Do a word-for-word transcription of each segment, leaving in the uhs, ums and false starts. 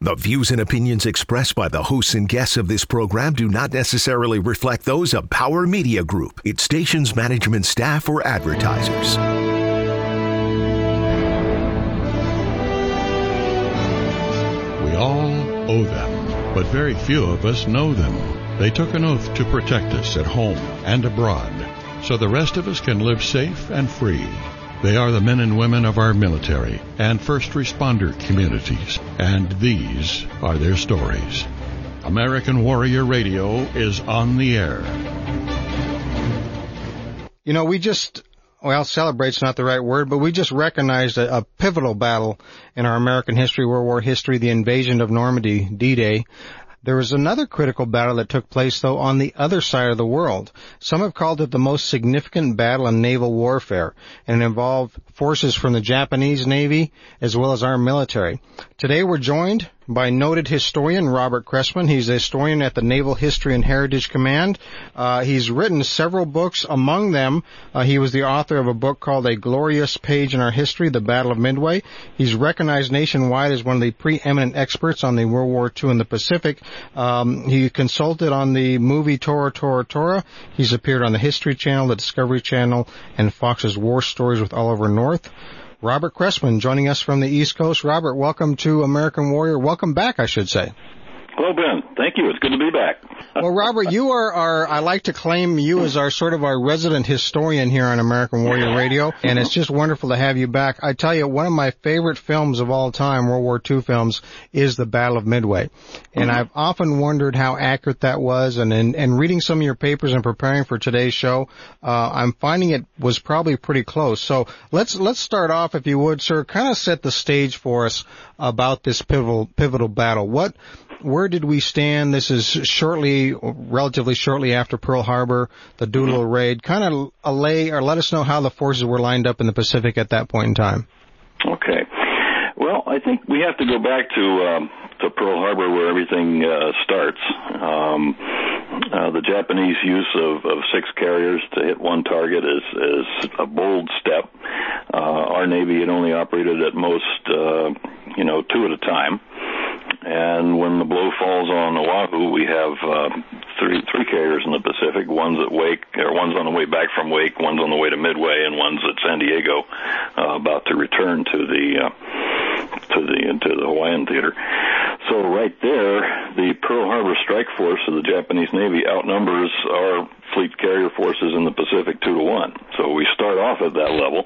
The views and opinions expressed by the hosts and guests of this program do not necessarily reflect those of Power Media Group, its station's management staff, or advertisers. We all owe them, but very few of us know them. They took an oath to protect us at home and abroad, so the rest of us can live safe and free. They are the men and women of our military and first responder communities, and these are their stories. American Warrior Radio is on the air. You know, we just, well, celebrate's not the right word, but we just recognized a, a pivotal battle in our American history, World War history, the invasion of Normandy, D-Day. There was another critical battle that took place, though, on the other side of the world. Some have called it the most significant battle in naval warfare, and it involved forces from the Japanese Navy as well as our military. Today we're joined by noted historian Robert Cressman. He's a historian at the Naval History and Heritage Command. Uh, he's written several books. Among them, uh, he was the author of a book called A Glorious Page in Our History, The Battle of Midway. He's recognized nationwide as one of the preeminent experts on the World War Two in the Pacific. Um, he consulted on the movie Tora, Tora, Tora. He's appeared on the History Channel, the Discovery Channel, and Fox's War Stories with Oliver North. Robert Cressman joining us from the East Coast. Robert, welcome to American Warrior. Welcome back, I should say. Hello, Ben. Thank you. It's good to be back. Well, Robert, you are our, I like to claim you as our sort of our resident historian here on American Warrior Radio, and it's just wonderful to have you back. I tell you, one of my favorite films of all time, World War Two films, is The Battle of Midway. And mm-hmm. I've often wondered how accurate that was, and in and reading some of your papers and preparing for today's show, uh, I'm finding it was probably pretty close. So let's, let's start off, if you would, sir, kind of set the stage for us about this pivotal, pivotal battle. What, Where did we stand? This is shortly, relatively shortly after Pearl Harbor, the Doolittle raid. Kind of allay or let us know how the forces were lined up in the Pacific at that point in time. Okay. Well, I think we have to go back to um, to Pearl Harbor, where everything uh, starts. Um, uh, the Japanese use of, of six carriers to hit one target is, is a bold step. Uh, our Navy had only operated at most, uh, you know, two at a time. And when the blow falls on Oahu, we have uh, three three carriers in the Pacific. One's at Wake, or one's on the way back from Wake, one's on the way to Midway, and one's at San Diego, uh, about to return to the uh, to the to the Hawaiian Theater. So right there, the Pearl Harbor strike force of the Japanese Navy outnumbers our fleet carrier forces in the Pacific two to one. So we start off at that level.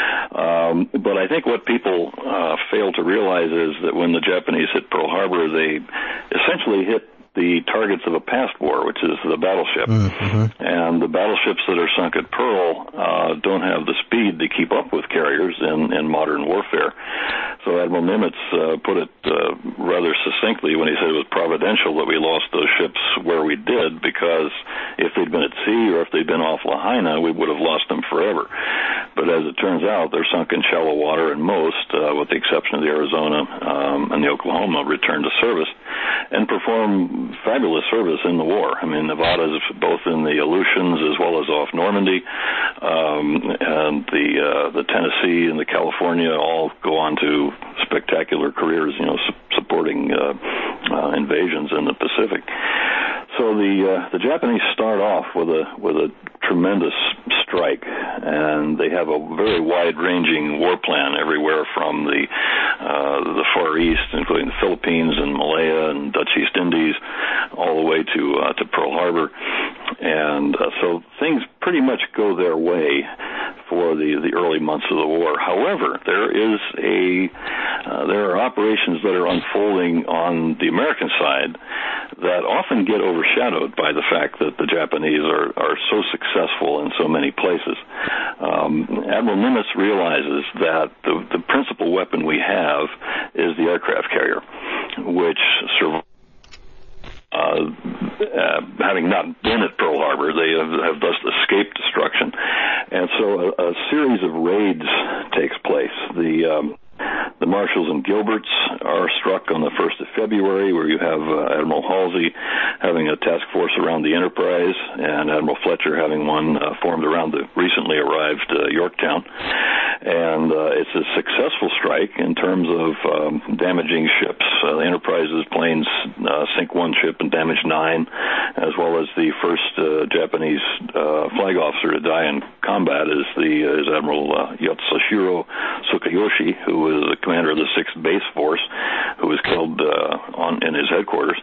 Um, but I think what people uh, fail to realize is that when the Japanese hit Pearl Harbor, they essentially hit the targets of a past war, which is the battleship. Mm-hmm. And the battleships that are sunk at Pearl uh, don't have the speed to keep up with carriers in, in modern warfare. So Admiral Nimitz uh, put it uh, rather succinctly when he said it was providential that we lost those ships where we did, because if they'd been at sea or if they'd been off Lahaina, we would have lost them forever. But as it turns out, they're sunk in shallow water, and most, uh, with the exception of the Arizona um, and the Oklahoma, returned to service and perform fabulous service in the war. I mean, Nevada's both in the Aleutians as well as off Normandy, um, and the uh, the Tennessee and the California all go on to spectacular careers, you know, su- supporting uh, uh, invasions in the Pacific. So the uh, the Japanese start off with a with a tremendous strike, and they have a very wide-ranging war plan everywhere from the uh, the Far East, including the Philippines and Malaya and Dutch East Indies, all the way to uh, to Pearl Harbor, and uh, so things pretty much go their way for the the early months of the war. However, there is a uh, there are operations that are unfolding on the American side that often get overshadowed by the fact that the Japanese are, are so successful in so many places. Um, Admiral Nimitz realizes that the, the principal weapon we have is the aircraft carrier, which survives. Uh, uh, having not been at Pearl Harbor, they have, have thus escaped destruction. And so a, a series of raids takes place. The um, The Marshalls and Gilberts are struck on the first of February, where you have uh, Admiral Halsey having a task force around the Enterprise and Admiral Fletcher having one uh, formed around the recently arrived uh, Yorktown. And uh, it's a successful strike in terms of um, damaging ships. Uh, the Enterprise's planes uh, sink one ship and damage nine, as well as the first uh, Japanese uh, flag officer to die in combat is the uh, is Admiral uh, Yatsuhiro Tsukayoshi, who was the commander of the sixth Base Force, who was killed uh, on in his headquarters.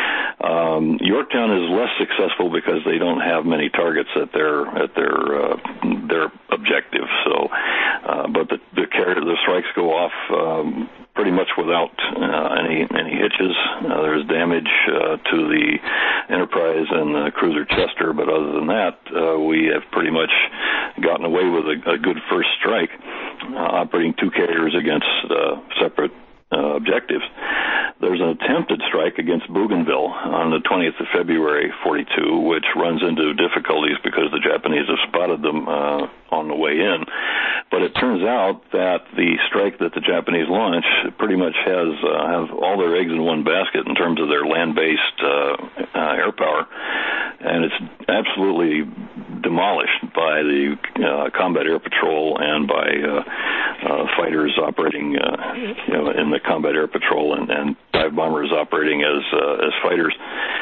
Um, Yorktown is less successful because they don't have many targets at their at their uh, their objective. So, uh, but the the, carrier, the strikes go off um, pretty much without uh, any any hitches. Uh, there's damage uh, to the Enterprise and the cruiser Chester, but other than that, uh, we have pretty much gotten away with a, a good first strike, uh, operating two carriers against uh, separate Uh, objectives. There's an attempted strike against Bougainville on the twentieth of February, forty-two, which runs into difficulties because the Japanese have spotted them uh, on the way in. But it turns out that the strike that the Japanese launch pretty much has uh, have all their eggs in one basket in terms of their land-based uh, uh, air power, and it's absolutely demolished by the uh, combat air patrol and by uh, uh, fighters operating uh, you know, in the combat air patrol and, and dive bombers operating as uh, as fighters,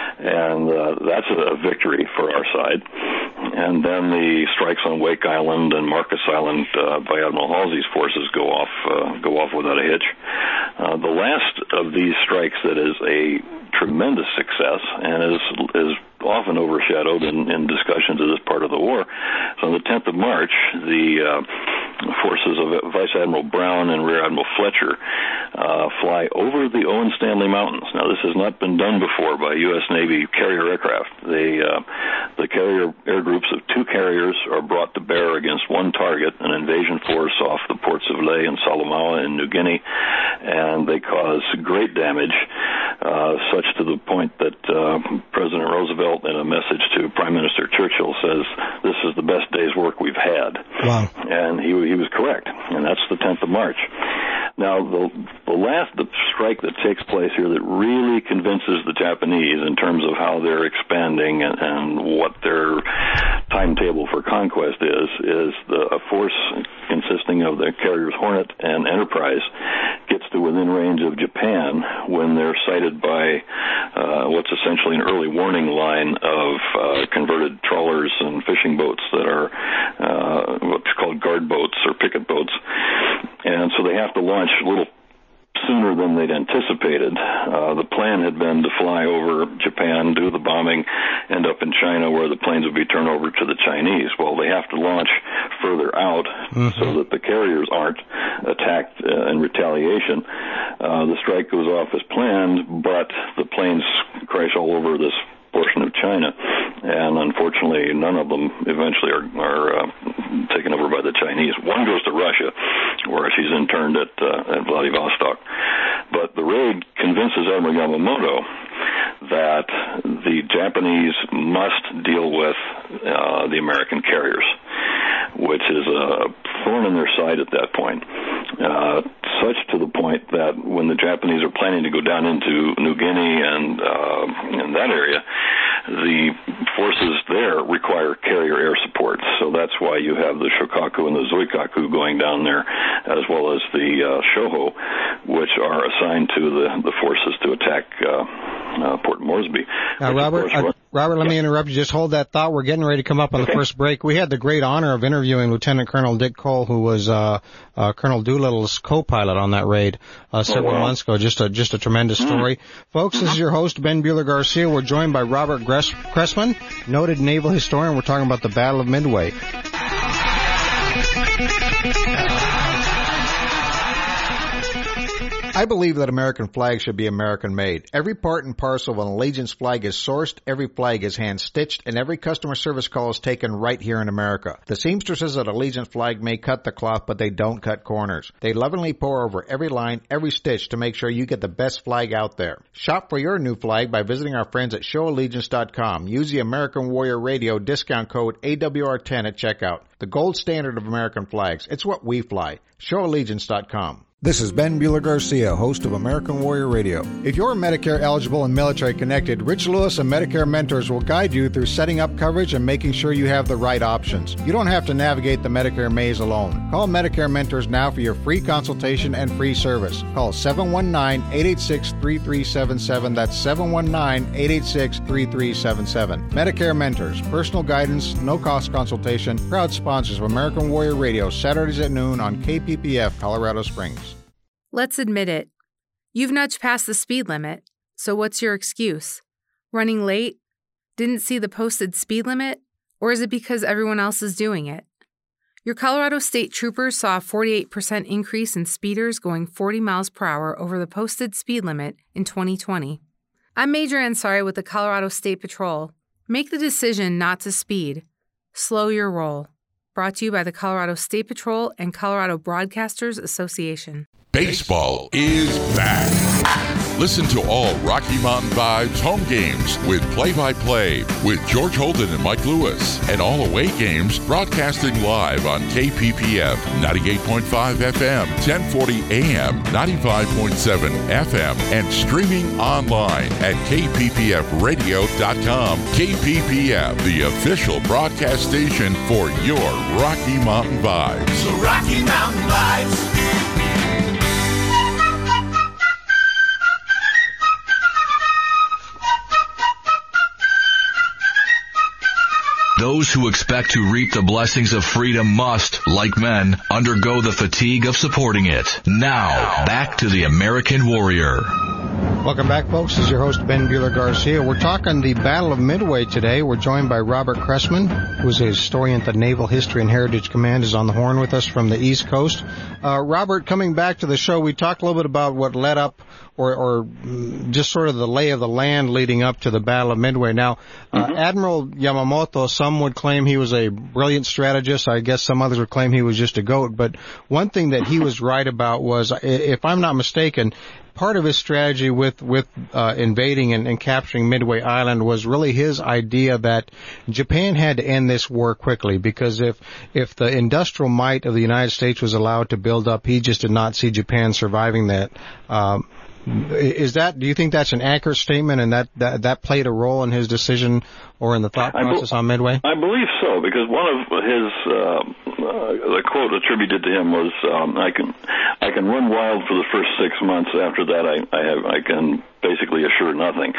and uh, that's a victory for our side. And then the strikes on Wake Island and Marcus Island uh, by Admiral Halsey's forces go off uh, go off without a hitch. Uh, the last of these strikes that is a tremendous success and is is often overshadowed in, in discussions of this part of the war. So on the tenth of March, the uh, forces of Vice Admiral Brown and Rear Admiral Fletcher uh, fly over the Owen Stanley Mountains. Now, this has not been done before by U S Navy carrier aircraft. They, uh, the carrier air groups of two carriers are brought to bear against one target, an invasion force off the ports of Lae and Salamaua in New Guinea, and they cause great damage, uh, such to the point that uh, President Roosevelt, in a message to Prime Minister Churchill, says, "This is the best day's work we've had." Wow. And he, he was correct, and that's the tenth of March. Now, the, the last the strike that takes place here that really convinces the Japanese in terms of how they're expanding and, and what their timetable for conquest is, is the, a force consisting of the carriers Hornet and Enterprise gets to within range of Japan when they're sighted by uh, what's essentially an early warning line of uh, converted trawlers and fishing boats that are uh, what's called guard boats or picket boats. And so they have to launch a little sooner than they'd anticipated. Uh, the plan had been to fly over Japan, do the bombing, end up in China where the planes would be turned over to the Chinese. Well, they have to launch further out mm-hmm. so that the carriers aren't attacked uh, in retaliation. Uh, the strike goes off as planned, but the planes crash all over this portion of China, and unfortunately none of them eventually are, are uh, taken over by the Chinese. One goes to Russia, where she's interned at, uh, at Vladivostok. But the raid convinces Admiral Yamamoto that the Japanese must deal with uh, the American carriers, which is a thorn in their side at that point. Uh, such to the point that when the Japanese are planning to go down into New Guinea and uh, in that area, the forces there require carrier air support. So that's why you have the Shokaku and the Zuikaku going down there, as well as the uh, Shoho, which are assigned to the, the forces to attack uh, uh, Port Moresby. Now, Robert, uh, Robert, let yeah. me interrupt you. Just hold that thought. We're getting ready to come up on okay. the first break. We had the great honor of interviewing Lieutenant Colonel Dick Cole, who was uh, uh, Colonel Doolittle's co-pilot on that raid uh, several oh, wow. months ago. Just a just a tremendous story. Mm. Folks, this is your host, Ben Buehler-Garcia. We're joined by Robert Gress- Cressman, noted naval historian. We're talking about the Battle of Midway. I believe that American flags should be American-made. Every part and parcel of an Allegiance flag is sourced, every flag is hand-stitched, and every customer service call is taken right here in America. The seamstresses at Allegiance flag may cut the cloth, but they don't cut corners. They lovingly pour over every line, every stitch to make sure you get the best flag out there. Shop for your new flag by visiting our friends at show allegiance dot com. Use the American Warrior Radio discount code A W R ten at checkout. The gold standard of American flags. It's what we fly. show allegiance dot com. This is Ben Bueller-Garcia, host of American Warrior Radio. If you're Medicare eligible and military connected, Rich Lewis and Medicare Mentors will guide you through setting up coverage and making sure you have the right options. You don't have to navigate the Medicare maze alone. Call Medicare Mentors now for your free consultation and free service. Call seven one nine, eight eight six, three three seven seven. That's seven one nine, eight eight six, three three seven seven. Medicare Mentors, personal guidance, no-cost consultation, proud sponsors of American Warrior Radio, Saturdays at noon on K P P F, Colorado Springs. Let's admit it. You've nudged past the speed limit, so what's your excuse? Running late? Didn't see the posted speed limit? Or is it because everyone else is doing it? Your Colorado State Troopers saw a forty-eight percent increase in speeders going forty miles per hour over the posted speed limit in twenty twenty. I'm Major Ansari with the Colorado State Patrol. Make the decision not to speed. Slow your roll. Brought to you by the Colorado State Patrol and Colorado Broadcasters Association. Baseball is back. Listen to all Rocky Mountain Vibes home games with play-by-play with George Holden and Mike Lewis, and all away games broadcasting live on K P P F ninety-eight point five F M, ten forty A M, ninety-five point seven F M, and streaming online at K P P F radio dot com. K P P F, the official broadcast station for your Rocky Mountain Vibes. The Rocky Mountain Vibes. Those who expect to reap the blessings of freedom must, like men, undergo the fatigue of supporting it. Now, back to the American Warrior. Welcome back, folks. This is your host, Ben Bueller-Garcia. We're talking the Battle of Midway today. We're joined by Robert Cressman, who's a historian at the Naval History and Heritage Command, is on the horn with us from the East Coast. Uh, Robert, coming back to the show, we talked a little bit about what led up, or, or just sort of the lay of the land leading up to the Battle of Midway. Now, uh, mm-hmm. Admiral Yamamoto, some would claim he was a brilliant strategist. I guess some others would claim he was just a goat. But one thing that he was right about was, if I'm not mistaken, part of his strategy with with uh, invading and, and capturing Midway Island was really his idea that Japan had to end this war quickly, because if if the industrial might of the United States was allowed to build up, he just did not see Japan surviving that. Um, is that, do you think that's an accurate statement, and that, that that played a role in his decision or in the thought process be- on Midway? I believe so, because one of his uh, uh, the quote attributed to him was, um, "I can I can run wild for the first six months. After that, I I, have, I can basically assure nothing."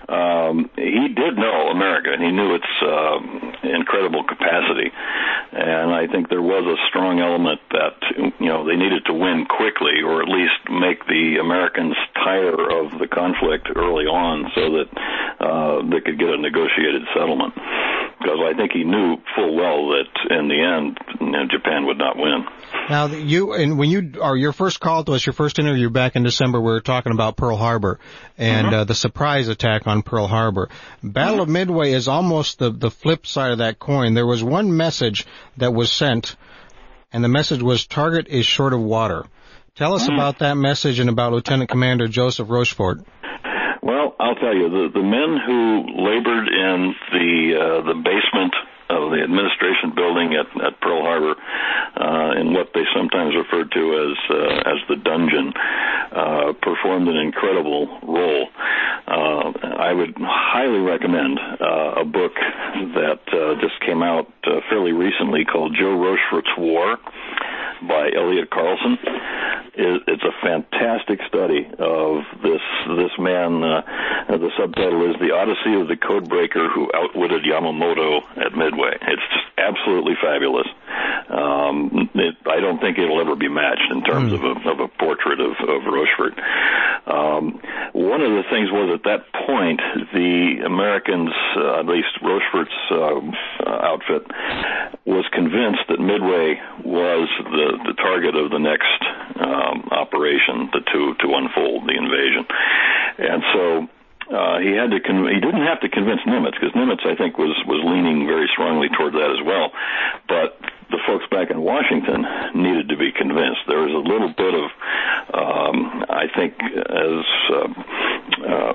Um, he did know America, and he knew its uh, incredible capacity, and I think there was a strong element that, you know, they needed to win quickly, or at least make the Americans tire of the conflict early on, so that uh, they could get a negotiated settlement. Because I think he knew full well that in the end, you know, Japan would not win. Now, you and when you or your first call to us, your first interview back in December, we were talking about Pearl Harbor and mm-hmm. uh, the surprise attack on Pearl Harbor. Battle mm-hmm. of Midway is almost the the flip side of that coin. There was one message that was sent, and the message was, "Target is short of water." Tell us mm-hmm. about that message and about Lieutenant Commander Joseph Rochefort. Well, I'll tell you, the, the men who labored in the uh, the basement of the administration building at, at Pearl Harbor, uh, in what they sometimes referred to as uh, as the dungeon, uh, performed an incredible role. Uh, I would highly recommend uh, a book that uh, just came out uh, fairly recently called Joe Rochefort's War by Elliot Carlson. It's a fantastic study of this this man. Uh, the subtitle is The Odyssey of the Codebreaker Who Outwitted Yamamoto at Midway. It's just absolutely fabulous. Um, it, I don't think it'll ever be matched in terms mm. of, a, of a portrait of, of Rochefort. Um, one of the things was, at that point, the Americans, uh, at least Rochefort's uh, outfit, was convinced that Midway was the, the target of the next um, operation to, to to unfold the invasion. And so uh, he had to con- he didn't have to convince Nimitz, because Nimitz, I think, was, was leaning very strongly toward that as well. But the folks back in Washington needed to be convinced. There was a little bit of, um, I think, as uh, uh,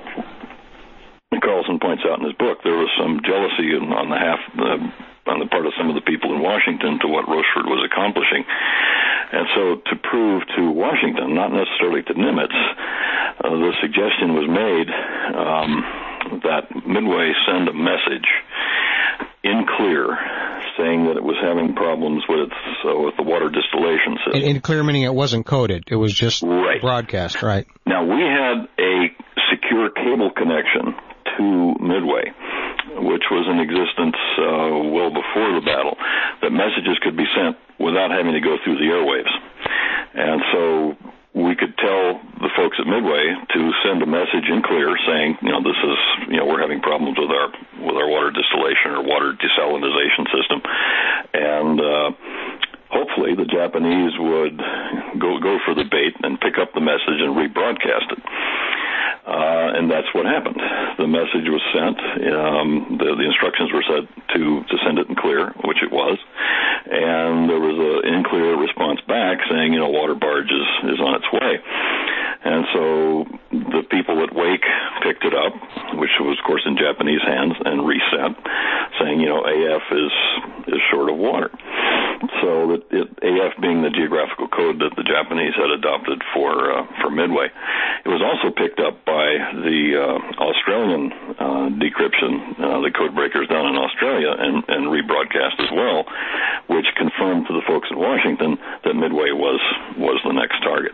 Carlson points out in his book, there was some jealousy on the half uh, on the part of some of the people in Washington to what Rochefort was accomplishing. And so to prove to Washington, not necessarily to Nimitz, uh, the suggestion was made um, that Midway send a message in clear saying that it was having problems with uh, with the water distillation system. In, in clear meaning it wasn't coded. It was just right. broadcast, right? Now, we had a secure cable connection to Midway, which was in existence uh, well before the battle, that messages could be sent without having to go through the airwaves. And so we could tell the folks at Midway to send a message in clear saying, you know, this is, you know, we're having problems with our with our water distillation or water desalinization system, and uh, hopefully the Japanese would go go for the bait and pick up the message and rebroadcast it. Uh, and that's what happened. The message was sent. Um, the, the instructions were set to, to send it in clear, which it was. And there was an in clear response back saying, you know, water barge is, is on its way. And so the people at Wake picked it up, which was, of course, in Japanese hands, and reset, saying, you know, A F is is short of water. So that it, A F being the geographical code that the Japanese had adopted for uh, for Midway. It was also picked up by the uh, Australian uh, decryption, uh, the code breakers down in Australia, and, and rebroadcast as well, which confirmed to the folks in Washington that Midway was was the next target.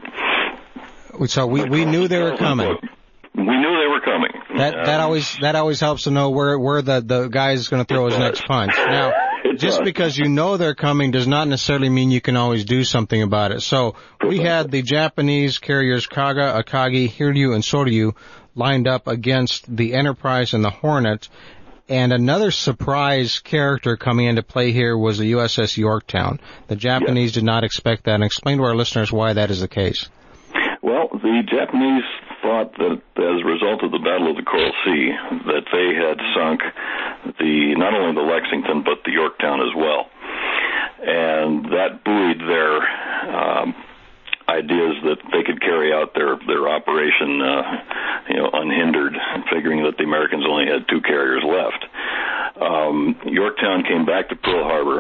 So we, we knew they were coming. We knew they were coming. That that always that always helps to know where where the the guy is going to throw his next punch. Now, just because you know they're coming does not necessarily mean you can always do something about it. So we had the Japanese carriers Kaga, Akagi, Hiryu, and Soryu lined up against the Enterprise and the Hornet. And another surprise character coming into play here was the U S S Yorktown. The Japanese yes. did not expect that. And explain to our listeners why that is the case. Well, the Japanese thought that as a result of the Battle of the Coral Sea, that they had sunk the not only the Lexington but the Yorktown as well, and that buoyed their um, ideas that they could carry out their their operation, uh, you know, unhindered, figuring that the Americans only had two carriers left. Um, Yorktown came back to Pearl Harbor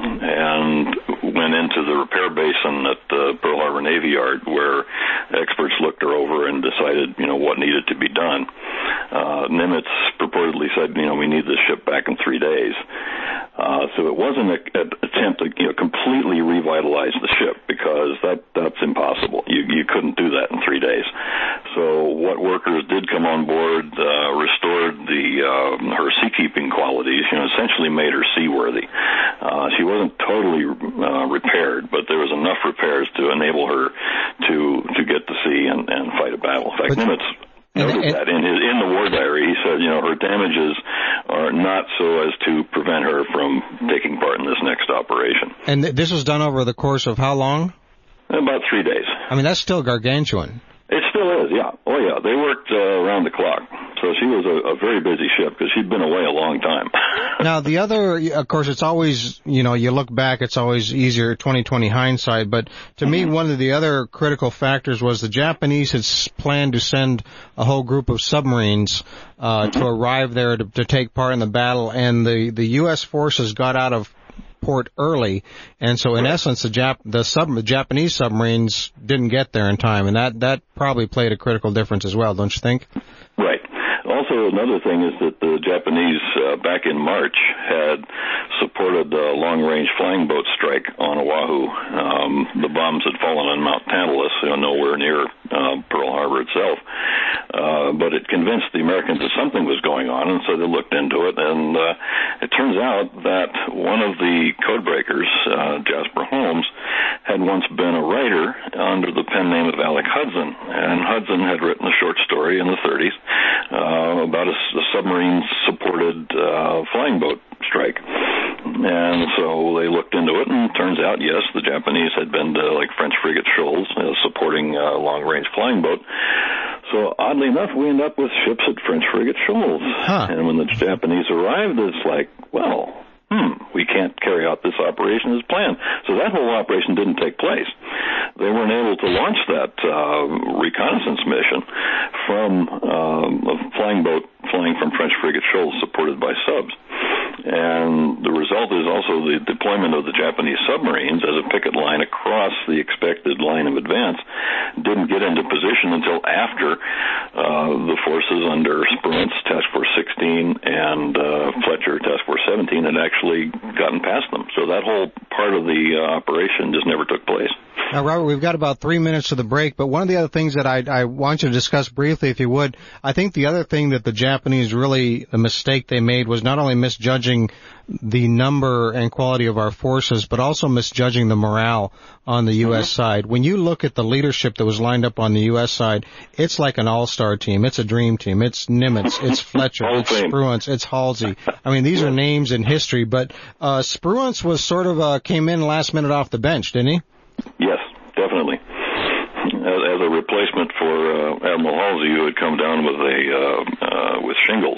and went into the repair basin at the Pearl Harbor Navy Yard, where experts looked her over and decided, you know, what needed to be done. Uh, Nimitz purportedly said, you know, we need this ship back in three days. Uh, so it wasn't an attempt to, you know, completely revitalize the ship, because that that's impossible. You you couldn't do that in three days. So what workers did come on board uh, restored the uh, her seakeeping qualities. You know, essentially made her seaworthy. Uh, she wasn't totally uh, repaired, but there was enough repairs to enable her to to get to sea and, and fight a battle. In fact, Nimitz noted and, and, that in his in the war diary. He said, you know, her damages are not so as to prevent her from taking part in this next operation. And th- this was done over the course of how long? About three days. I mean, that's still gargantuan. It still is, yeah. Oh, yeah. They worked uh, around the clock. So she was a, a very busy ship because she'd been away a long time. Now, the other, of course, it's always, you know, you look back, it's always easier twenty twenty hindsight. But to mm-hmm. me, one of the other critical factors was the Japanese had planned to send a whole group of submarines uh, mm-hmm. to arrive there to, to take part in the battle. And the, the U S forces got out of port early, and so in right. essence, the Jap the sub the Japanese submarines didn't get there in time, and that that probably played a critical difference as well, don't you think? Right. Also, another thing is that the Japanese, uh, back in March, had supported a long-range flying boat strike on Oahu. Um, the bombs had fallen on Mount Tantalus, you know, nowhere near uh, Pearl Harbor itself. Uh, but it convinced the Americans that something was going on, and so they looked into it. And uh, it turns out that one of the code breakers, uh, Jasper Holmes, had once been a writer under the pen name of Alec Hudson. And Hudson had written a short story in the thirties uh, about a, a submarine-supported uh, flying boat strike. And so they looked into it, and it turns out, yes, the Japanese had been to, like, French frigate Shoals, uh, supporting a long-range flying boat. So, oddly enough, we end up with ships at French frigate Shoals. Huh. And when the Japanese arrived, it's like, well, hmm, we can't carry out this operation as planned. So that whole operation didn't take place. They weren't able to launch that uh, reconnaissance mission from um, a flying boat flying from French frigate Shoals supported by subs. And the result is also the deployment of the Japanese submarines as a picket line across the expected line of advance didn't get into position until after uh, the forces under Spruance, Task Force sixteen, and uh, Fletcher, Task Force seventeen, had actually gotten past them. So that whole part of the uh, operation just never took place. Now, Robert, we've got about three minutes to the break, but one of the other things that I, I want you to discuss briefly, if you would, I think the other thing that the Japanese really, the mistake they made was not only misjudging the number and quality of our forces, but also misjudging the morale on the U S Mm-hmm. side. When you look at the leadership that was lined up on the U S side, it's like an all-star team. It's a dream team. It's Nimitz, it's Fletcher, it's Spruance, it's Halsey. I mean, these are names in history, but uh Spruance was sort of uh came in last minute off the bench, didn't he? Yes, definitely. As, as a replacement for uh, Admiral Halsey, who had come down with a uh, uh, with shingles,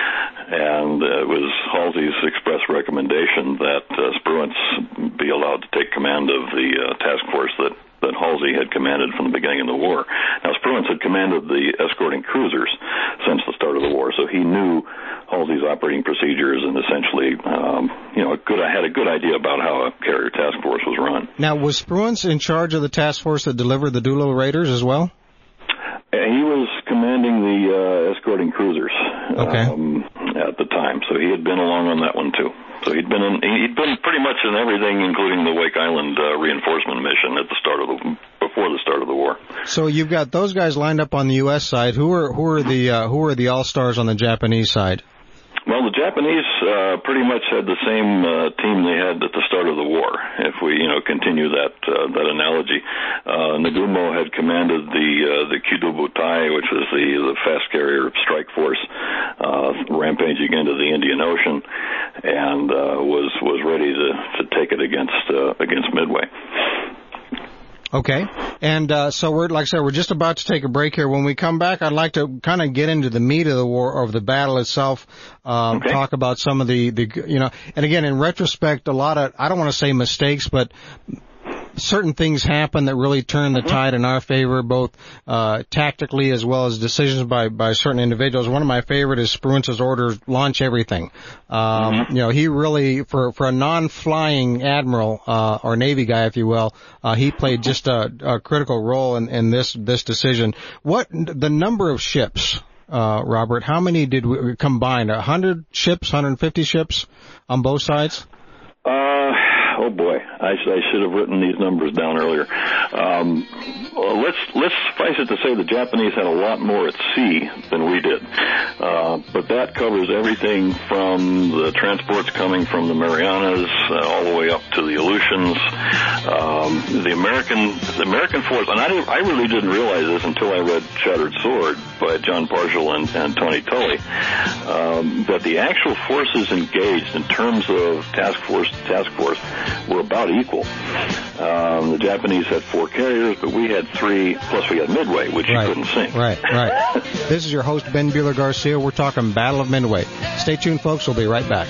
and uh, it was Halsey's express recommendation that uh, Spruance be allowed to take command of the uh, task force that that Halsey had commanded from the beginning of the war. Now, Spruance had commanded the escorting cruisers since the start of the war, so he knew Halsey's operating procedures and essentially, um, you know, a good, I had a good idea about how a carrier task force was run. Now, was Spruance in charge of the task force that delivered the Dulo Raiders as well? He was commanding the uh, escorting cruisers okay. um, at the time, so he had been along on that one too. So he'd been in, he'd been pretty much in everything, including the Wake Island uh, reinforcement mission at the start of the before the start of the war. So you've got those guys lined up on the U S side. Who are who are the uh, who are the all stars on the Japanese side? Well, the Japanese uh, pretty much had the same uh, team they had at the start of the war. If we, you know, continue that uh, that analogy, uh, Nagumo had commanded the uh, the Kido Butai, which was the the fast carrier strike force, uh, rampaging into the Indian Ocean, and uh, was was ready to to take it against uh, against Midway. Okay. And uh so we're, like I said, we're just about to take a break here. When we come back, I'd like to kind of get into the meat of the war, or of the battle itself, um, okay. talk about some of the, the, you know, and again, in retrospect, a lot of, I don't want to say mistakes, but certain things happen that really turn the mm-hmm. tide in our favor, both uh tactically as well as decisions by by certain individuals. One of my favorite is Spruance's order, launch everything. Um mm-hmm. You know, he really, for for a non-flying admiral uh or Navy guy, if you will, uh he played just a, a critical role in, in this this decision. What the number of ships, uh Robert? How many did we combine? A hundred ships, one hundred fifty ships on both sides? Uh. Oh boy, I, I should have written these numbers down earlier. Um, well, let's let's suffice it to say the Japanese had a lot more at sea than we did, uh, but that covers everything from the transports coming from the Marianas uh, all the way up to the Aleutians. Um, the American the American force, and I, I really didn't realize this until I read Shattered Sword by John Parshall and, and Tony Tully, um, that the actual forces engaged in terms of task force to task force were about equal. Um, the Japanese had four carriers, but we had three, plus we had Midway, which right. you couldn't sink. Right, right. This is your host, Ben Buehler-Garcia. We're talking Battle of Midway. Stay tuned, folks. We'll be right back.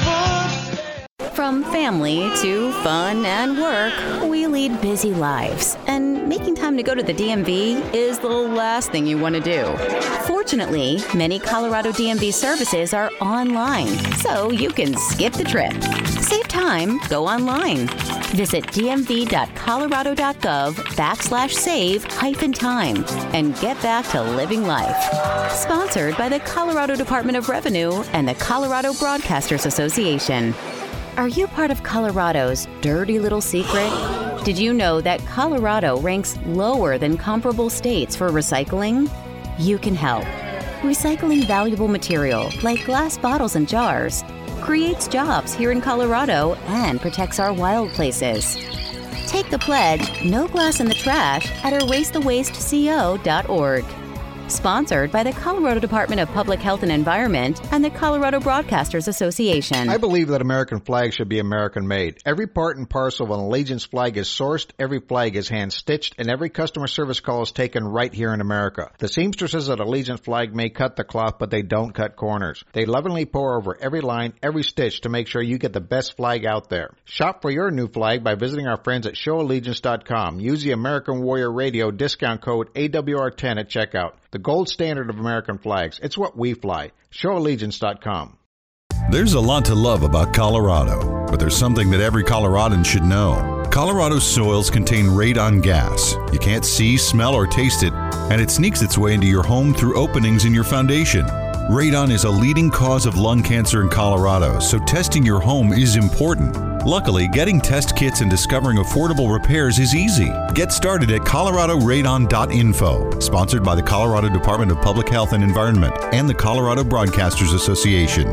From family to fun and work, we lead busy lives, and making time to go to the D M V is the last thing you want to do. Fortunately, many Colorado D M V services are online, so you can skip the trip. Save time, go online. Visit dmv.colorado.gov backslash save hyphen time and get back to living life. Sponsored by the Colorado Department of Revenue and the Colorado Broadcasters Association. Are you part of Colorado's dirty little secret? Did you know that Colorado ranks lower than comparable states for recycling? You can help. Recycling valuable material like glass bottles and jars creates jobs here in Colorado and protects our wild places. Take the pledge, No Glass in the Trash, at erase the waste co dot org. Sponsored by the Colorado Department of Public Health and Environment and the Colorado Broadcasters Association. I believe that American flags should be American-made. Every part and parcel of an Allegiance flag is sourced, every flag is hand-stitched, and every customer service call is taken right here in America. The seamstresses at Allegiance flag may cut the cloth, but they don't cut corners. They lovingly pour over every line, every stitch to make sure you get the best flag out there. Shop for your new flag by visiting our friends at show allegiance dot com. Use the American Warrior Radio discount code A W R ten at checkout. The gold standard of American flags. It's what we fly. show allegiance dot com. There's a lot to love about Colorado, but there's something that every Coloradan should know. Colorado's soils contain radon gas. You can't see, smell, or taste it, and it sneaks its way into your home through openings in your foundation. Radon is a leading cause of lung cancer in Colorado, so testing your home is important. Luckily, getting test kits and discovering affordable repairs is easy. Get started at colorado radon dot info, sponsored by the Colorado Department of Public Health and Environment and the Colorado Broadcasters Association.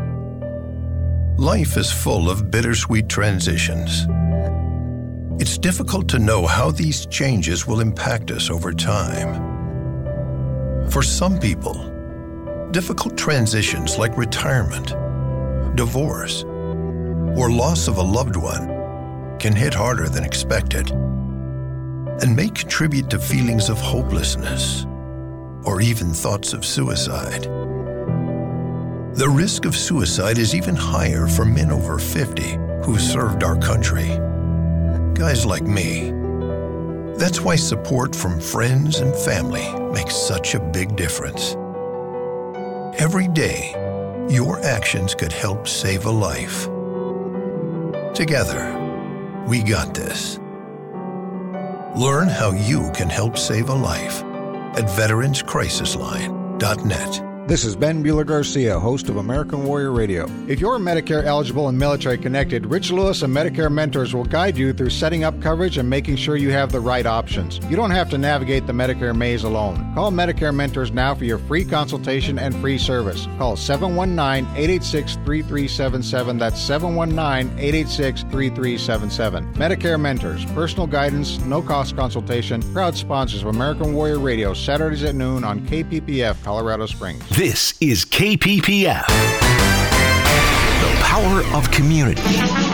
Life is full of bittersweet transitions. It's difficult to know how these changes will impact us over time. For some people, difficult transitions like retirement, divorce, or loss of a loved one can hit harder than expected and may contribute to feelings of hopelessness or even thoughts of suicide. The risk of suicide is even higher for men over fifty who served our country. Guys like me. That's why support from friends and family makes such a big difference. Every day, your actions could help save a life. Together, we got this. Learn how you can help save a life at veterans crisis line dot net. This is Ben Bueller-Garcia, host of American Warrior Radio. If you're Medicare eligible and military connected, Rich Lewis and Medicare Mentors will guide you through setting up coverage and making sure you have the right options. You don't have to navigate the Medicare maze alone. Call Medicare Mentors now for your free consultation and free service. Call seven one nine, eight eight six, three three seven seven. That's seven one nine, eight eight six, three three seven seven. Medicare Mentors, personal guidance, no-cost consultation, proud sponsors of American Warrior Radio, Saturdays at noon on K P P F, Colorado Springs. This is K P P F, the power of community.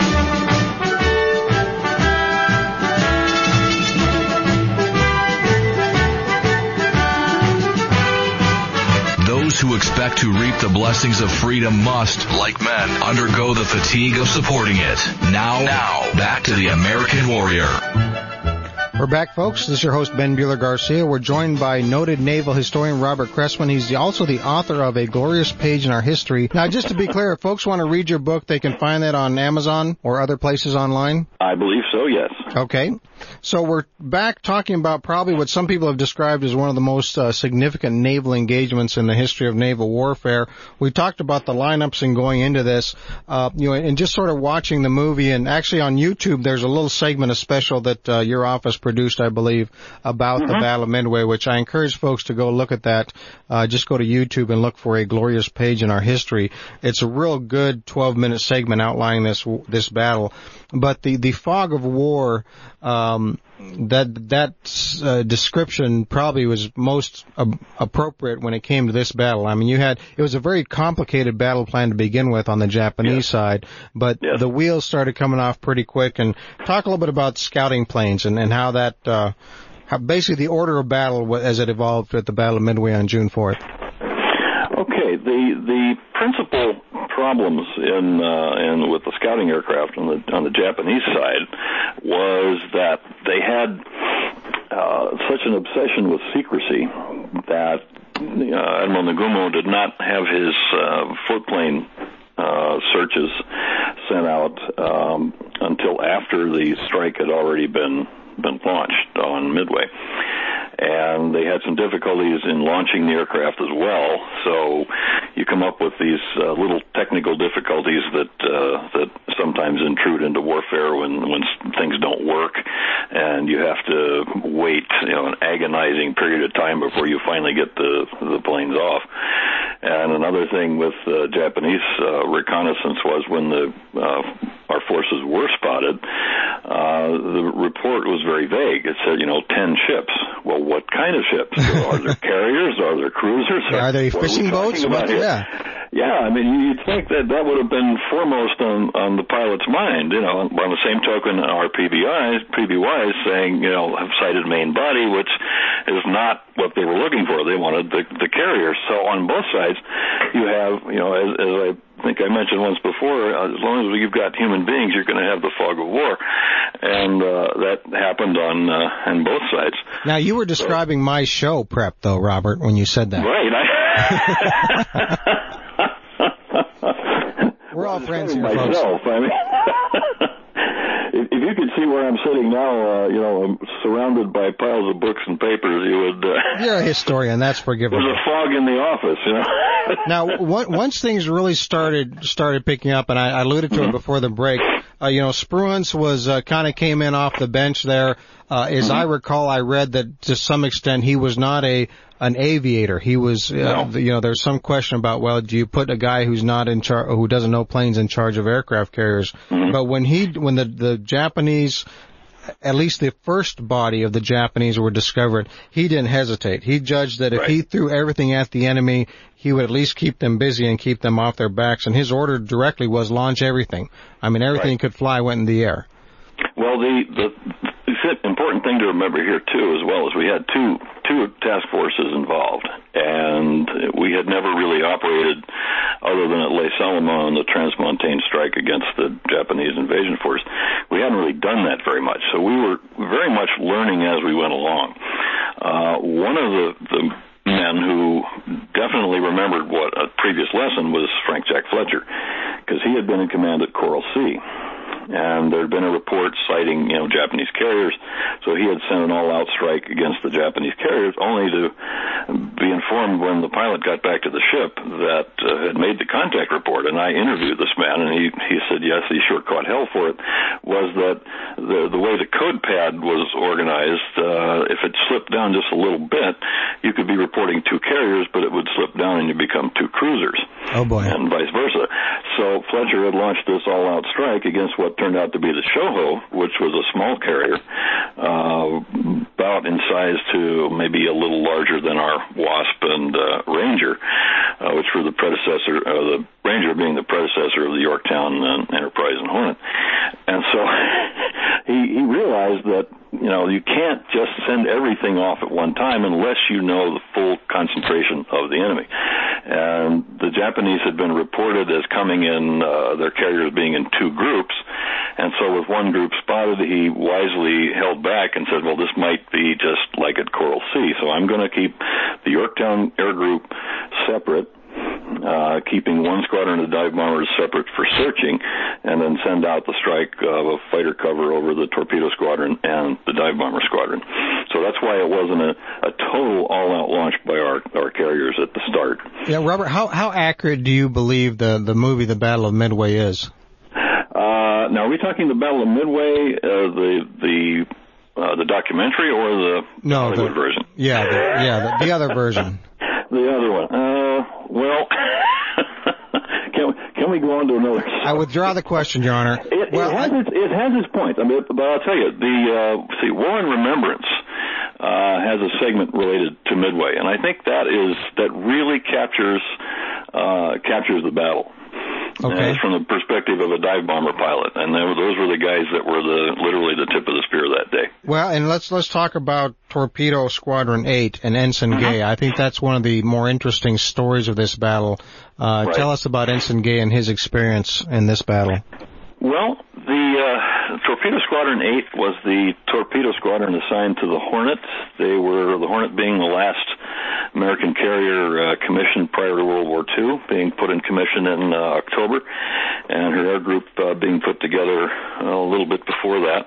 Those who expect to reap the blessings of freedom must, like men, undergo the fatigue of supporting it. Now, now, back to the American Warrior. We're back, folks. This is your host, Ben Bueller-Garcia. We're joined by noted naval historian Robert Cressman. He's the, also the author of A Glorious Page in Our History. Now, just to be clear, if folks want to read your book, they can find that on Amazon or other places online? I believe so, yes. Okay. So we're back talking about probably what some people have described as one of the most uh, significant naval engagements in the history of naval warfare. We talked about the lineups and going into this, uh, you know, and just sort of watching the movie. And actually on YouTube, there's a little segment, a special that uh, your office produced, I believe, about mm-hmm. the Battle of Midway, which I encourage folks to go look at that. Uh, just go to YouTube and look for A Glorious Page in Our History. It's a real good twelve-minute segment outlining this this battle. But the, the fog of war, um, that that uh, description probably was most uh, appropriate when it came to this battle. I mean, you had it was a very complicated battle plan to begin with on the Japanese yes. side, but yes. the wheels started coming off pretty quick. And talk a little bit about scouting planes and, and how that, uh, how basically the order of battle as it evolved at the Battle of Midway on June fourth. Okay, the the principal problems in uh, in with the scouting aircraft on the on the Japanese side was that they had uh, such an obsession with secrecy that uh, Admiral Nagumo did not have his uh, floatplane uh, searches sent out um, until after the strike had already been been launched on Midway. And they had some difficulties in launching the aircraft as well. So you come up with these uh, little technical difficulties that uh, that sometimes intrude into warfare when when things don't work, and you have to wait, you know, an agonizing period of time before you finally get the the planes off. And another thing with uh, Japanese uh, reconnaissance was when the uh, our forces were spotted, uh, the report was very vague. It said, you know, ten ships. Well, what kind of ships? Are there carriers? Are there cruisers? Are there fishing boats? What, yeah. Yeah, I mean, you'd think that that would have been foremost on, on the pilot's mind. You know, on the same token, our P B Is, P B Ys saying, you know, have sighted main body, which is not what they were looking for. They wanted the, the carriers. So on both sides, you have, you know, as, as I think I mentioned once before, as long as you've got human beings, you're going to have the fog of war. And uh, that happened on uh, on both sides. Now, you were describing so, my show prep, though, Robert, when you said that. Right. I all friends here, myself. folks. I mean, if, if you could see where I'm sitting now, uh, you know, I'm surrounded by piles of books and papers. You would. Uh, You're a historian. That's forgivable. There's a fog in the office, you know. Now, w- once things really started started picking up, and I, I alluded to mm-hmm. it before the break, uh, you know, Spruance was uh, kind of came in off the bench there. Uh, as mm-hmm. I recall, I read that to some extent he was not a an aviator. He was, uh, no. you know, there's some question about, well, do you put a guy who's not in charge, who doesn't know planes, in charge of aircraft carriers? Mm-hmm. But when he, when the the Japanese, at least the first body of the Japanese were discovered, he didn't hesitate. He judged that if right. he threw everything at the enemy, he would at least keep them busy and keep them off their backs. And his order directly was launch everything. I mean, everything right. could fly went in the air. Well, the, the the important thing to remember here too, as well, is we had two two task forces involved, and we had never really operated other than at Les Salamon on the Transmontane strike against the Japanese invasion force. We hadn't really done that very much, so we were very much learning as we went along. Uh, one of the, the men who definitely remembered what a previous lesson was Frank Jack Fletcher, because he had been in command at Coral Sea. And there had been a report citing, you know, Japanese carriers, so he had sent an all-out strike against the Japanese carriers, only to be informed when the pilot got back to the ship that uh, had made the contact report. And I interviewed this man, and he, he said, yes, he sure caught hell for it, was that the, the way the code pad was organized, uh, if it slipped down just a little bit, you could be reporting two carriers, but it would slip down and you become two cruisers. Oh, boy. And vice versa. So Fletcher had launched this all-out strike against what turned out to be the Shoho, which was a small carrier, uh, about in size to maybe a little larger than our Wasp and uh, Ranger, uh, which were the predecessor, uh, the Ranger being the predecessor of the Yorktown uh, Enterprise and Hornet. And so he, he realized that, you know, you can't just send everything off at one time unless you know the full concentration of the enemy. And the Japanese had been reported as coming in, uh, their carriers being in two groups. And so with one group spotted, he wisely held back and said, well, this might be just like at Coral Sea. So I'm going to keep the Yorktown Air Group separate, uh, keeping one squadron of dive bombers separate for searching, and then send out the strike of a fighter cover over the torpedo squadron and the dive bomber squadron. So that's why it wasn't a, a total all-out launch by our, our carriers at the start. Yeah, Robert, how, how accurate do you believe the, the movie The Battle of Midway is? Uh, now, are we talking the Battle of Midway, uh, the the uh, the documentary, or the no, Hollywood the, version? Yeah, the, yeah, the, the other version. The other one. Uh, well, can we, can we go on to another? I withdraw the question, Your Honor. It, well, it has I, its, it has its points. I mean, but I'll tell you, the uh, see, War and Remembrance uh, has a segment related to Midway, and I think that is that really captures uh, captures the battle. Okay. It's from the perspective of a dive bomber pilot, and they were, those were the guys that were the literally the tip of the spear that day. Well, and let's let's talk about Torpedo Squadron eight and Ensign mm-hmm. Gay. I think that's one of the more interesting stories of this battle. Uh, right. Tell us about Ensign Gay and his experience in this battle. Well, the uh, Torpedo Squadron eight was the torpedo squadron assigned to the Hornet. They were, the Hornet being the last American carrier uh, commissioned prior to World War Two, being put in commission in uh, October, and her air group uh, being put together uh, a little bit before that.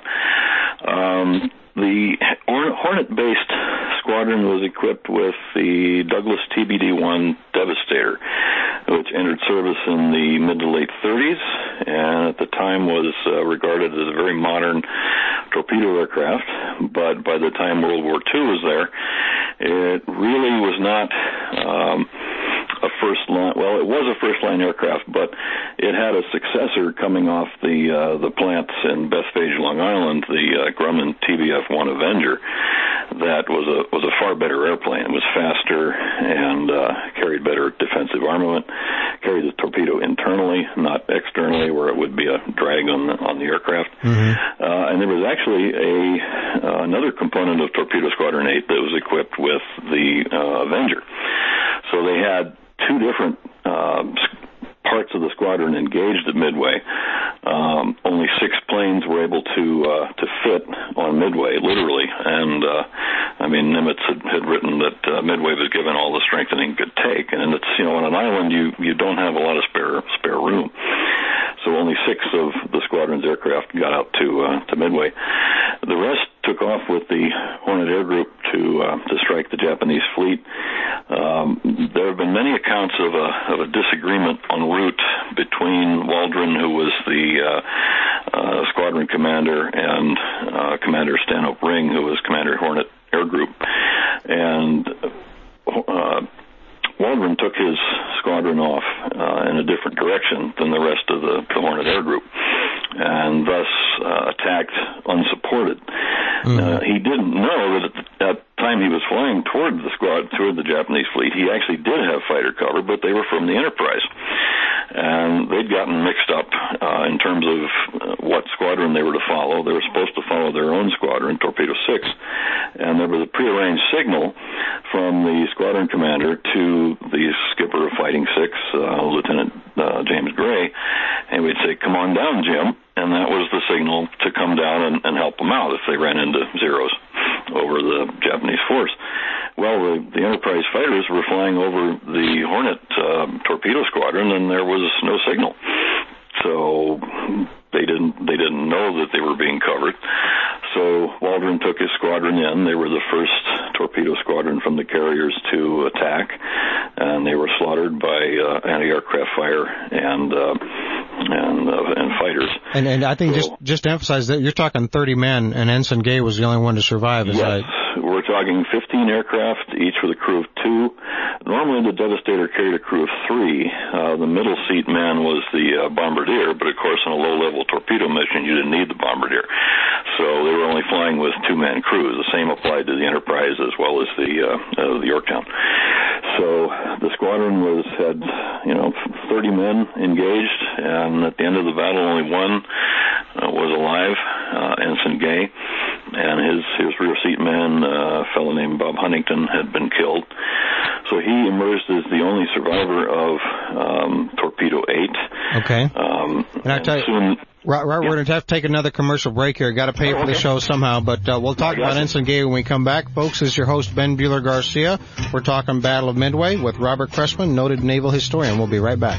Um, the Hornet-based squadron was equipped with the Douglas T B D one Devastator, which entered service in the mid to late thirties, and at the time was uh, regarded as a very modern torpedo aircraft. But by the time World War Two was there, it really was not um, a first line. Well, it was a first line aircraft, but it had a successor coming off the uh, the plants in Bethpage, Long Island, the uh, Grumman T B F one Avenger. That was a was a far better airplane. It was faster and uh, carried better defensive armament. Carried the torpedo internally, not externally, where it would be a drag on the, on the aircraft. Mm-hmm. Uh, and there was actually a uh, another component of Torpedo Squadron eight that was equipped with the uh, Avenger. So they had two different uh, parts of the squadron engaged at Midway. Um, only six planes were able to uh, to fit on Midway, literally. And uh, I mean, Nimitz had, had written that uh, Midway was given all the strengthening it could take. And it's, you know, on an island, you you don't have a lot of spare spare room. so only six of the squadron's aircraft got out to uh, to Midway. The rest took off with the Hornet Air Group to uh, to strike the Japanese fleet. Um, there have been many accounts of a of a disagreement en route between Waldron, who was the uh, uh, squadron commander, and uh, Commander Stanhope Ring, who was commander Hornet Air Group, and uh, Waldron took his squadron off uh, in a different direction than the rest of the, the Hornet Air Group, and thus uh, attacked unsupported. Mm-hmm. Uh, he didn't know that at the at time he was flying toward the squad, toward the Japanese fleet, he actually did have fighter cover, but they were from the Enterprise. And they'd gotten mixed up uh, in terms of uh, what squadron they were to follow. They were supposed to follow their own squadron, Torpedo six, and there was a prearranged signal from the squadron commander to the skipper of Fighting Six, uh, Lieutenant uh, James Gray, and we'd say, "Come on down, Jim," and that was the signal to come down and, and help them out if they ran into zeros over the Japanese force. Well, the, the Enterprise fighters were flying over the Hornet uh, torpedo squadron, and there was no signal. So they didn't they didn't know that they were being covered. So Waldron took his squadron in. They were the first torpedo squadron from the carriers to attack, and they were slaughtered by uh, anti-aircraft fire and uh, and uh, and fighters. And and I think so, just just to emphasize that you're talking thirty men, and Ensign Gay was the only one to survive. Is yes, that... we're talking fifteen aircraft, each with a crew of two. Normally, the Devastator carried a crew of three. Uh, the middle seat man was the uh, bombardier, but of course, in a low-level torpedo mission, you didn't need the bombardier. So they were only flying with two-man crews. The same applied to the Enterprise as well as the uh, uh, the Yorktown. So the squadron was had you know thirty men engaged, and at the end of the battle, only one uh, was alive, uh, Ensign Gay, and his his rear seat man, uh, a fellow named Bob Huntington, had been killed. So he emerged as the only survivor of um, Torpedo eight. Okay. Um, and I tell you, soon, right, right, yeah. We're going to have to take another commercial break here. Got to pay oh, for okay. the show somehow, but uh, we'll talk about Ensign Gay when we come back. Folks, this is your host, Ben Bueller Garcia. We're talking Battle of Midway with Robert Cressman, noted naval historian. We'll be right back.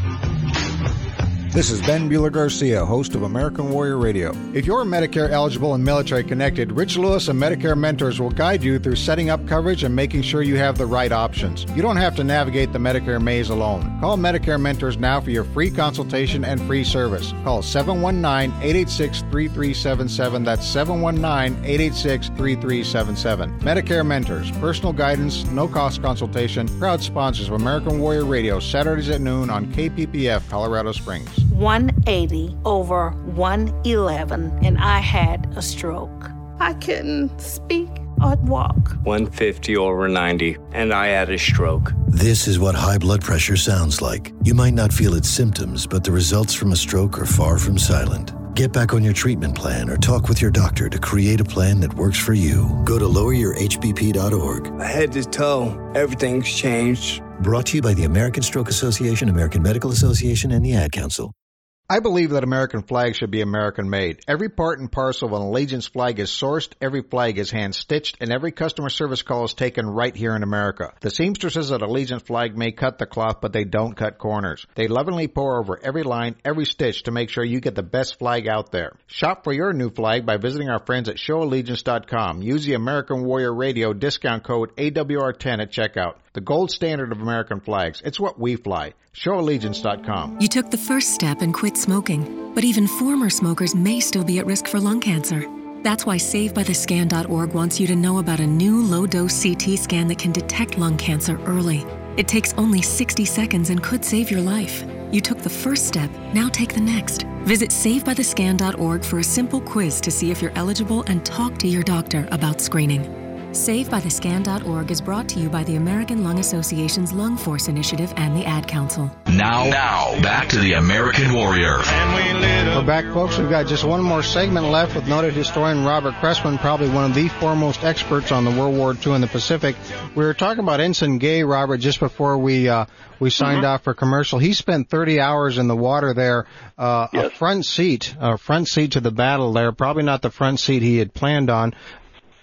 This is Ben Bueller Garcia, host of American Warrior Radio. If you're Medicare eligible and military connected, Rich Lewis and Medicare Mentors will guide you through setting up coverage and making sure you have the right options. You don't have to navigate the Medicare maze alone. Call Medicare Mentors now for your free consultation and free service. Call seven one nine, eight eight six, three three seven seven. That's seven one nine, eight eight six, three three seven seven. Medicare Mentors, personal guidance, no-cost consultation, proud sponsors of American Warrior Radio, Saturdays at noon on K P P F, Colorado Springs. one eighty over one eleven, and I had a stroke. I couldn't speak or walk. one fifty over ninety, and I had a stroke. This is what high blood pressure sounds like. You might not feel its symptoms, but the results from a stroke are far from silent. Get back on your treatment plan or talk with your doctor to create a plan that works for you. Go to lower your h b p dot org. Head to toe, everything's changed. Brought to you by the American Stroke Association, American Medical Association, and the Ad Council. I believe that American flags should be American-made. Every part and parcel of an Allegiance flag is sourced, every flag is hand-stitched, and every customer service call is taken right here in America. The seamstresses at Allegiance flag may cut the cloth, but they don't cut corners. They lovingly pour over every line, every stitch to make sure you get the best flag out there. Shop for your new flag by visiting our friends at show allegiance dot com. Use the American Warrior Radio discount code A W R ten at checkout. The gold standard of American flags. It's what we fly. show allegiance dot com. You took the first step and quit smoking, but even former smokers may still be at risk for lung cancer. That's why save by the scan dot org wants you to know about a new low-dose C T scan that can detect lung cancer early. It takes only sixty seconds and could save your life. You took the first step, now take the next. Visit save by the scan dot org for a simple quiz to see if you're eligible and talk to your doctor about screening. save by the scan dot org is brought to you by the American Lung Association's Lung Force Initiative and the Ad Council. Now, now, back to the American Warrior. We're back, folks. We've got just one more segment left with noted historian Robert Cressman, probably one of the foremost experts on the World War Two in the Pacific. We were talking about Ensign Gay, Robert, just before we uh, we signed mm-hmm. off for commercial. He spent thirty hours in the water there, uh, yes. a front seat, a front seat to the battle there, probably not the front seat he had planned on.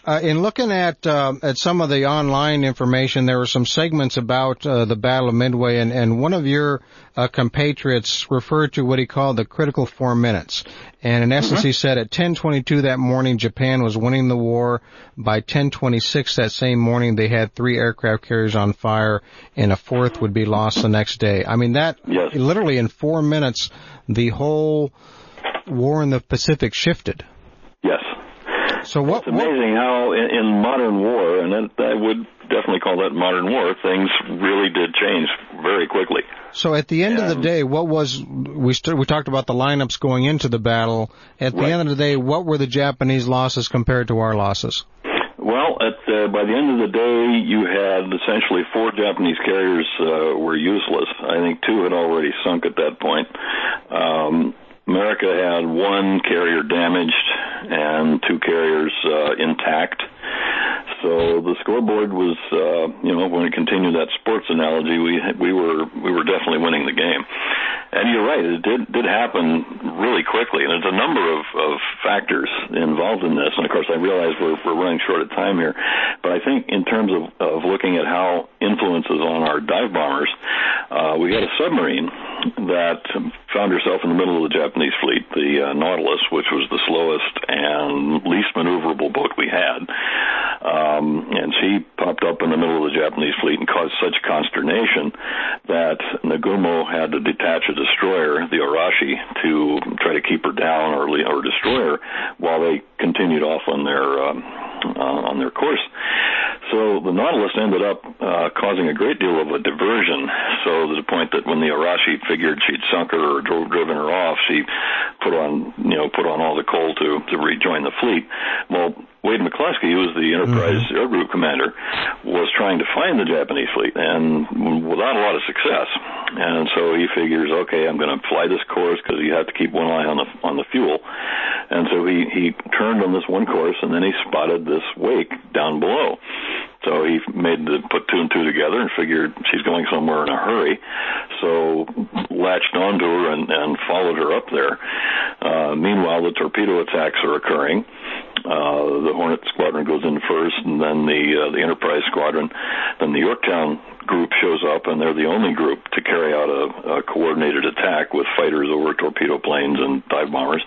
Uh, in looking at uh, at some of the online information, there were some segments about uh, the Battle of Midway, and, and one of your uh, compatriots referred to what he called the critical four minutes. And in essence, mm-hmm. he said at ten twenty-two that morning, Japan was winning the war. By ten twenty-six that same morning, they had three aircraft carriers on fire, and a fourth would be lost the next day. I mean, that yes. literally in four minutes, the whole war in the Pacific shifted. Yes. So what? It's amazing what, how in, in modern war, and that, I would definitely call that modern war, things really did change very quickly. So at the end and, of the day, what was we st- we talked about the lineups going into the battle. At the right. end of the day, what were the Japanese losses compared to our losses? Well, at, uh, by the end of the day, you had essentially four Japanese carriers uh, were useless. I think two had already sunk at that point. Um, America had one carrier damaged and two carriers uh, intact. So the scoreboard was, uh, you know, when we continue that sports analogy, we we were we were definitely winning the game. And you're right, it did did happen really quickly, and there's a number of, of factors involved in this. And of course, I realize we're we're running short of time here, but I think in terms of, of looking at how influences on our dive bombers, uh, we had a submarine that found herself in the middle of the Japanese fleet, the uh, Nautilus, which was the slowest and least maneuverable boat we had. Um, and she popped up in the middle of the Japanese fleet and caused such consternation that Nagumo had to detach a destroyer, the Arashi, to try to keep her down or, or destroy her while they continued off on their um, uh, on their course. So the Nautilus ended up uh, causing a great deal of a diversion, so to the point that when the Arashi figured she'd sunk her or drove, driven her off, she put on, you know, put on all the coal to, to rejoin the fleet. Well, Wade McCluskey, who was the Enterprise mm-hmm. Air Group commander, was trying to find the Japanese fleet, and without a lot of success. And so he figures, okay, I'm going to fly this course because you have to keep one eye on the on the fuel. And so he, he turned on this one course, and then he spotted this wake down below. So he made the put two and two together and figured she's going somewhere in a hurry. So latched onto her and, and followed her up there. Uh, meanwhile, the torpedo attacks are occurring. Uh, the Hornet Squadron goes in first, and then the uh, the Enterprise Squadron. Then the Yorktown group shows up, and they're the only group to carry out a, a coordinated attack with fighters over torpedo planes and dive bombers.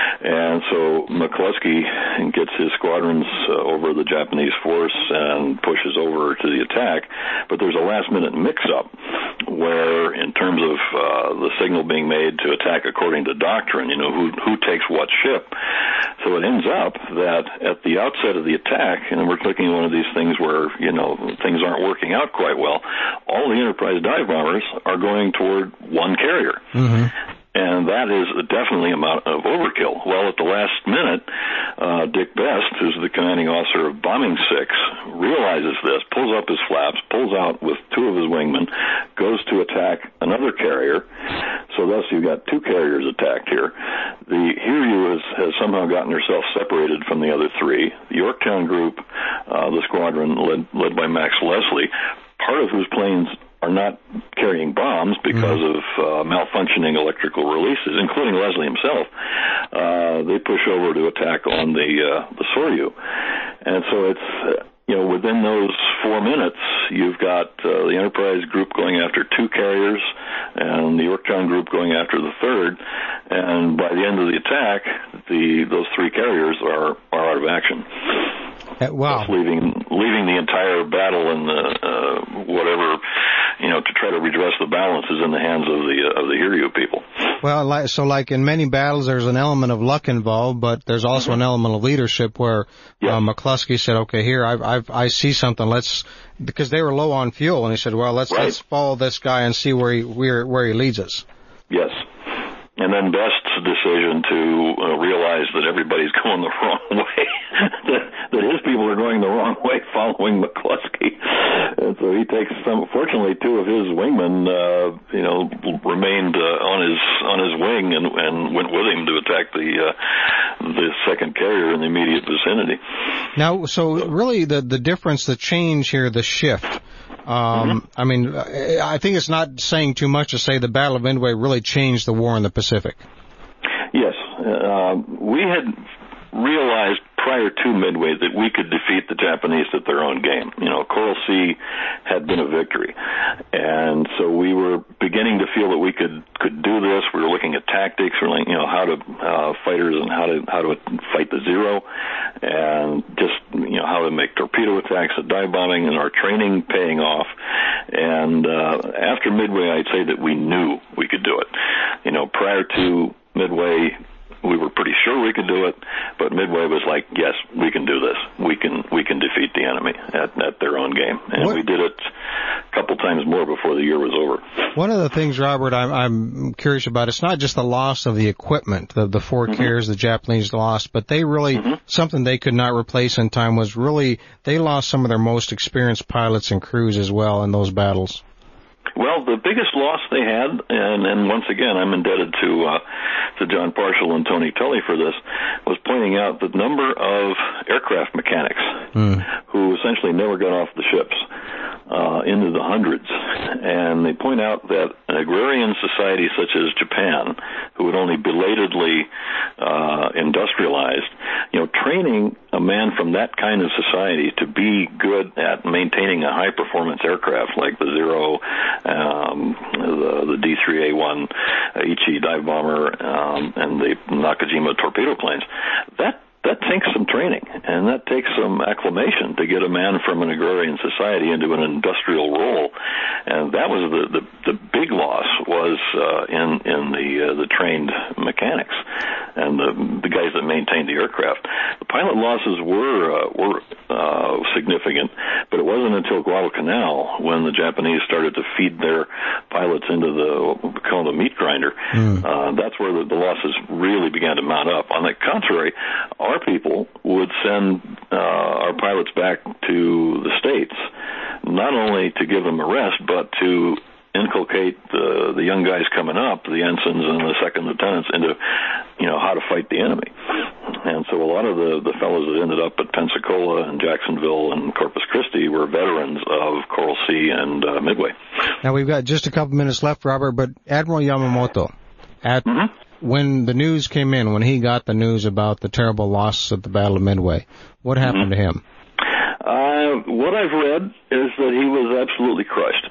And so McCluskey gets his squadrons uh, over the Japanese force and pushes over to the attack. But there's a last-minute mix-up where, in terms of uh, the signal being made to attack according to doctrine, you know, who who takes what ship. So it ends up that at the outset of the attack, and we're looking at one of these things where, you know, things aren't working out quite well, all the Enterprise dive bombers are going toward one carrier. Mm-hmm. And that is definitely a amount of overkill. Well, at the last minute, uh, Dick Best, who's the commanding officer of Bombing six, realizes this, pulls up his flaps, pulls out with two of his wingmen, goes to attack another carrier. So thus you've got two carriers attacked here. The Hiryu has, has somehow gotten herself separated from the other three. The Yorktown group, uh, the squadron led, led by Max Leslie, part of whose planes are not carrying bombs because mm-hmm. of uh, malfunctioning electrical releases, including Leslie himself. Uh, they push over to attack on the uh, the Soryu. And so it's, uh, you know, within those four minutes, you've got uh, the Enterprise group going after two carriers and the Yorktown group going after the third. And by the end of the attack, the those three carriers are, are out of action. Uh, wow. Just leaving leaving the entire battle and the uh, whatever, you know, to try to redress the balances in the hands of the uh, of the Hiryu people. Well, like, so like in many battles, there's an element of luck involved, but there's also mm-hmm. an element of leadership where yes. uh, McCluskey said, "Okay, here I I've, I see something. Let's," because they were low on fuel, and he said, "Well, let's right. let's follow this guy and see where he where where he leads us." Yes. And then Best's decision to uh, realize that everybody's going the wrong way, that, that his people are going the wrong way following McCluskey. And so he takes some, fortunately two of his wingmen, uh, you know, remained uh, on his on his wing and, and went with him to attack the uh, the second carrier in the immediate vicinity. Now, so really the, the difference, the change here, the shift, Um, mm-hmm. I mean, I think it's not saying too much to say the Battle of Midway really changed the war in the Pacific. Yes. Uh, we had realized prior to Midway that we could defeat the Japanese at their own game. You know, Coral Sea had been a victory. And so we were beginning to feel that we could, could do this. We were looking at tactics, we were, you know, how to, uh, fighters and how to, how to fight the Zero, and just, you know, how to make torpedo attacks at dive bombing, and our training paying off. And, uh, after Midway, I'd say that we knew we could do it. You know, prior to Midway, we were pretty sure we could do it, but Midway was like, yes, we can do this. We can we can defeat the enemy at, at their own game. And what? We did it a couple times more before the year was over. One of the things, Robert, I'm, I'm curious about, it's not just the loss of the equipment, the, the four mm-hmm. carriers the Japanese lost, but they really, mm-hmm. something they could not replace in time was really, they lost some of their most experienced pilots and crews as well in those battles. Well, the biggest loss they had, and, and once again, I'm indebted to uh, to John Parshall and Tony Tully for this, was pointing out the number of aircraft mechanics mm. who essentially never got off the ships, uh, into the hundreds. And they point out that an agrarian society such as Japan, who had only belatedly uh, industrialized, you know, training a man from that kind of society to be good at maintaining a high-performance aircraft like the Zero, um, the, the D three A one Aichi dive bomber, um, and the Nakajima torpedo planes, that that takes some training, and that takes some acclimation to get a man from an agrarian society into an industrial role. And that was the the, the big loss was uh, in in the uh, the trained mechanics and the the guys that maintained the aircraft. The pilot losses were uh, were uh, significant, but it wasn't until Guadalcanal when the Japanese started to feed their pilots into the what we call the meat grinder. Mm. Uh, that's where the, the losses really began to mount up. On the contrary, our people would send uh, our pilots back to the States, not only to give them a rest, but to inculcate the, the young guys coming up, the ensigns and the second lieutenants, into, you know, how to fight the enemy. And so a lot of the, the fellows that ended up at Pensacola and Jacksonville and Corpus Christi were veterans of Coral Sea and uh, Midway. Now, we've got just a couple minutes left, Robert, but Admiral Yamamoto, at mm-hmm. when the news came in, when he got the news about the terrible loss at the Battle of Midway, what happened mm-hmm. to him? Uh, what I've read is that he was absolutely crushed,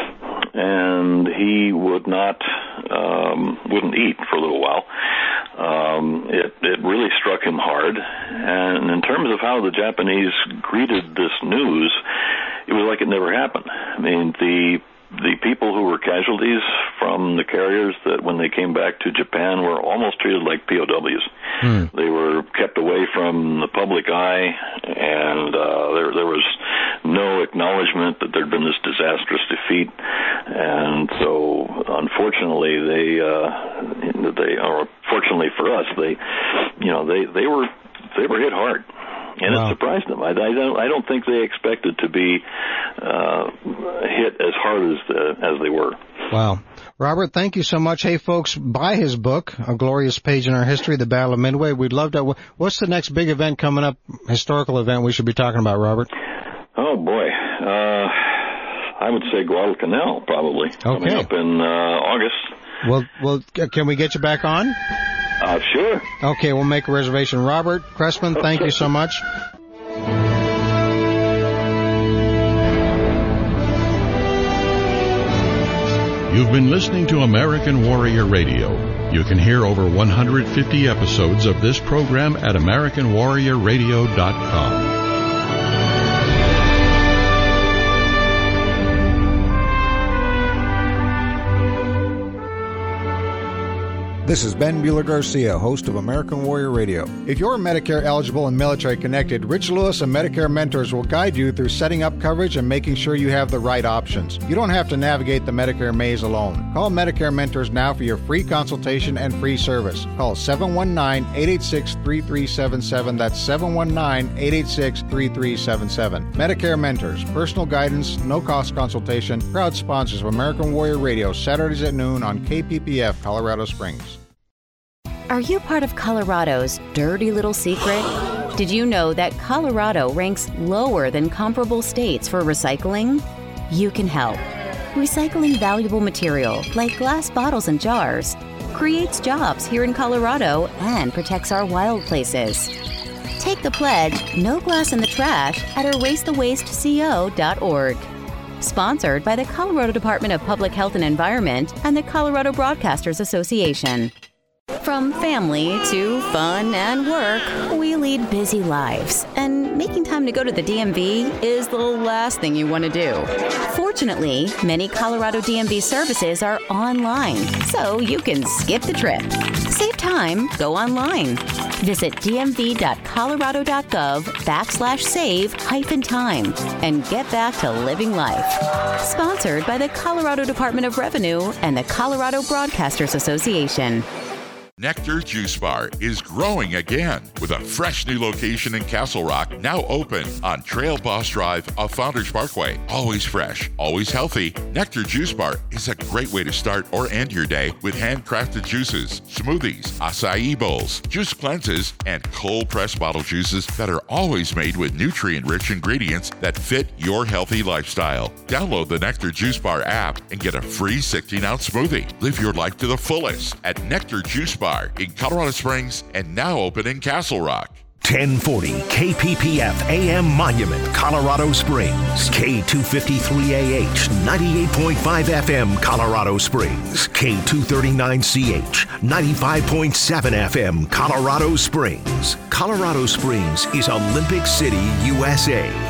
and he would not, um, wouldn't eat for a little while. Um, it, it really struck him hard, and in terms of how the Japanese greeted this news, it was like it never happened. I mean, the The people who were casualties from the carriers that when they came back to Japan were almost treated like P O Ws. Hmm. They were kept away from the public eye, and uh, there, there was no acknowledgement that there'd been this disastrous defeat. And so, unfortunately, they, uh, they, or fortunately for us, they, you know, they, they were, they were hit hard. And wow. It surprised them. I, I don't. I don't think they expected to be uh, hit as hard as the, as they were. Wow, Robert, thank you so much. Hey, folks, buy his book, A Glorious Page in Our History: The Battle of Midway. We'd love to. What's the next big event coming up? Historical event we should be talking about, Robert? Oh boy, uh, I would say Guadalcanal probably okay. coming up in uh, August. Well, well, can we get you back on? Uh, sure. Okay, we'll make a reservation. Robert Cressman, okay. Thank you so much. You've been listening to American Warrior Radio. You can hear over one hundred fifty episodes of this program at American Warrior Radio dot com. This is Ben Bueller-Garcia, host of American Warrior Radio. If you're Medicare eligible and military connected, Rich Lewis and Medicare Mentors will guide you through setting up coverage and making sure you have the right options. You don't have to navigate the Medicare maze alone. Call Medicare Mentors now for your free consultation and free service. Call seven one nine, eight eight six, three three seven seven. That's seven one nine, eight eight six, three three seven seven. Medicare Mentors, personal guidance, no-cost consultation, proud sponsors of American Warrior Radio, Saturdays at noon on K P P F, Colorado Springs. Are you part of Colorado's dirty little secret? Did you know that Colorado ranks lower than comparable states for recycling? You can help. Recycling valuable material like glass bottles and jars creates jobs here in Colorado and protects our wild places. Take the pledge, No Glass in the Trash, at erase the waste co dot org. Sponsored by the Colorado Department of Public Health and Environment and the Colorado Broadcasters Association. From family to fun and work, we lead busy lives, and making time to go to the D M V is the last thing you want to do. Fortunately, many Colorado D M V services are online, so you can skip the trip. Save time, go online. Visit dmv.colorado.gov backslash save hyphen time and get back to living life. Sponsored by the Colorado Department of Revenue and the Colorado Broadcasters Association. Nectar Juice Bar is growing again with a fresh new location in Castle Rock, now open on Trail Boss Drive off Founders Parkway. Always fresh, always healthy. Nectar Juice Bar is a great way to start or end your day with handcrafted juices, smoothies, acai bowls, juice cleanses, and cold-pressed bottle juices that are always made with nutrient-rich ingredients that fit your healthy lifestyle. Download the Nectar Juice Bar app and get a free sixteen-ounce smoothie. Live your life to the fullest at Nectar Juice Bar in Colorado Springs and now open in Castle Rock. ten forty K P P F A M Monument, Colorado Springs. K two fifty-three A H, ninety-eight point five F M, Colorado Springs. K two thirty-nine C H, ninety-five point seven F M, Colorado Springs. Colorado Springs is Olympic City, U S A.